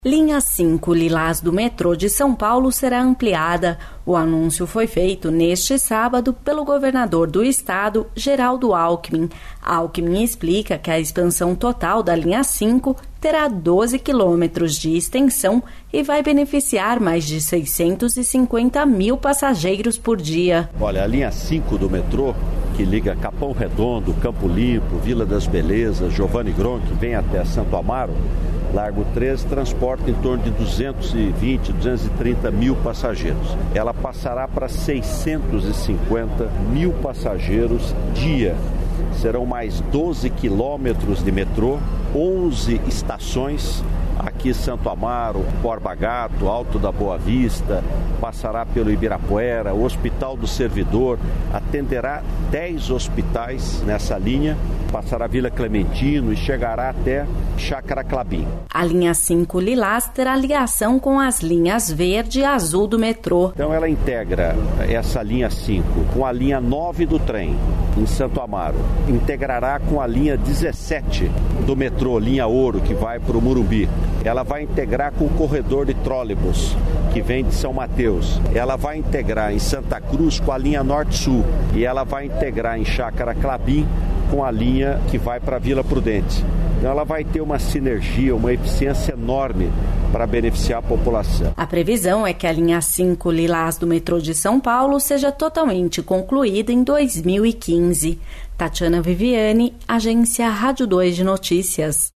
Linha 5 Lilás do metrô de São Paulo será ampliada. O anúncio foi feito neste sábado pelo governador do estado, Geraldo Alckmin. Alckmin explica que a expansão total da linha 5 terá 12 quilômetros de extensão e vai beneficiar mais de 650 mil passageiros por dia. Olha, a linha 5 do metrô, que liga Capão Redondo, Campo Limpo, Vila das Belezas, Giovanni Gronchi, que vem até Santo Amaro, Largo 13, transporta em torno de 220, 230 mil passageiros. Ela passará para 650 mil passageiros dia. Serão mais 12 quilômetros de metrô, 11 estações, aqui Santo Amaro, Borba Gato, Alto da Boa Vista, passará pelo Ibirapuera, o Hospital do Servidor, atenderá 10 hospitais nessa linha, passará Vila Clementino e chegará até Chácara Clabim. A linha 5 Lilás terá ligação com as linhas verde e azul do metrô. Então ela integra essa linha 5 com a linha 9 do trem em Santo Amaro, integrará com a linha 17 do metrô, linha Ouro, que vai para o Morumbi. Ela vai integrar com o corredor de trólebus, que vem de São Mateus. Ela vai integrar em Santa Cruz com a linha Norte-Sul. E ela vai integrar em Chácara Clabim com a linha que vai para Vila Prudente. Então ela vai ter uma sinergia, uma eficiência enorme para beneficiar a população. A previsão é que a linha 5 Lilás do metrô de São Paulo seja totalmente concluída em 2015. Tatiana Viviane, Agência Rádio 2 de Notícias.